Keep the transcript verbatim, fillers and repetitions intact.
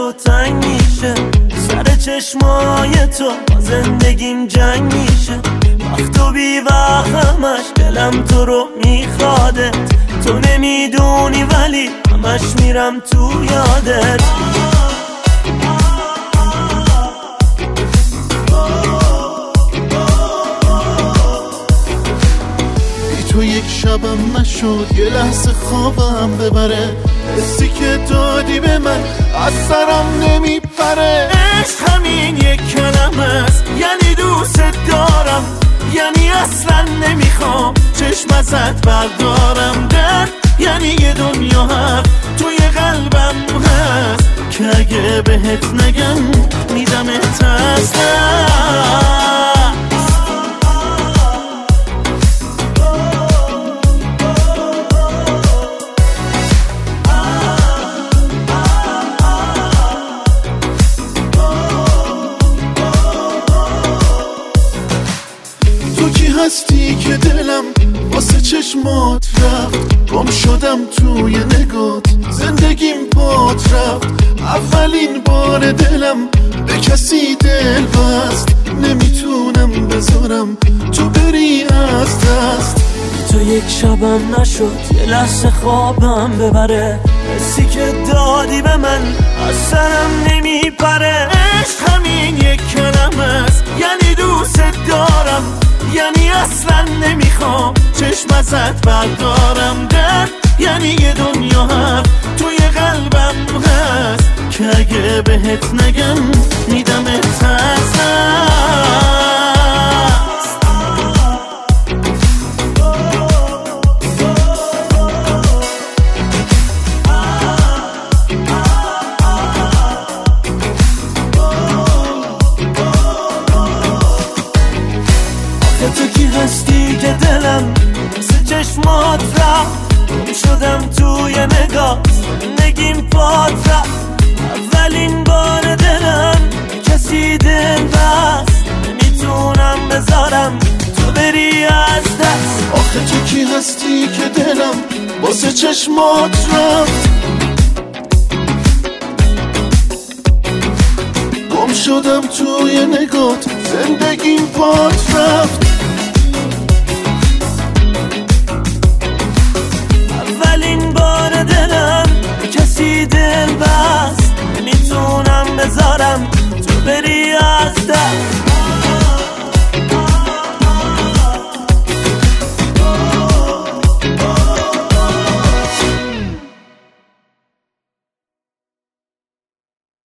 تو تنگ میشه، سر چشمای تو با زندگیم جنگ میشه. وقت و بی وقت همش دلم تو رو میخواده، تو نمیدونی ولی همش میرم تو یادت. تو یک شبم نشد یه لحظه خوابم ببره، حسی که دادی به من از سرم نمیپره. عشق همین یک کلمه است، یعنی دوست دارم، یعنی اصلا نمیخوام چشم ازت بردارم. درد یعنی یه دنیا حرف توی قلبم هست که اگه بهت نگم میدمت از دست. هستی که دلم واسه چشمات رفت، گم شدم توی نگات، زندگیم پات رفت. اولین بار دلم به کسی دل بست، نمیتونم بذارم تو بری از دست. تو یک شبم نشد یه لحظه خوابم ببره، حسی که دادی به من از سرم نمیپره. عشق همین یک کلمه است، یعنی دوست دارم، یعنی اصلا نمیخوام چشم ازت بردارم. درد یعنی یه دنیا حرف توی قلبم هست که اگه بهت نگم میدمت از دست. تو کی هستی که دلم مثل چشمات رفت، گم شدم توی نگاه، زندگیم پات رفت. اولین بار دلم کسی دل بست، نمیتونم بذارم تو بری از دست. آخه تو کی هستی که دلم واسه چشمات رفت، گم شدم توی نگات، زندگیم پات رفت. اولین بار دلم کسی دل بست، نمیتونم بذارم تو بری از دست.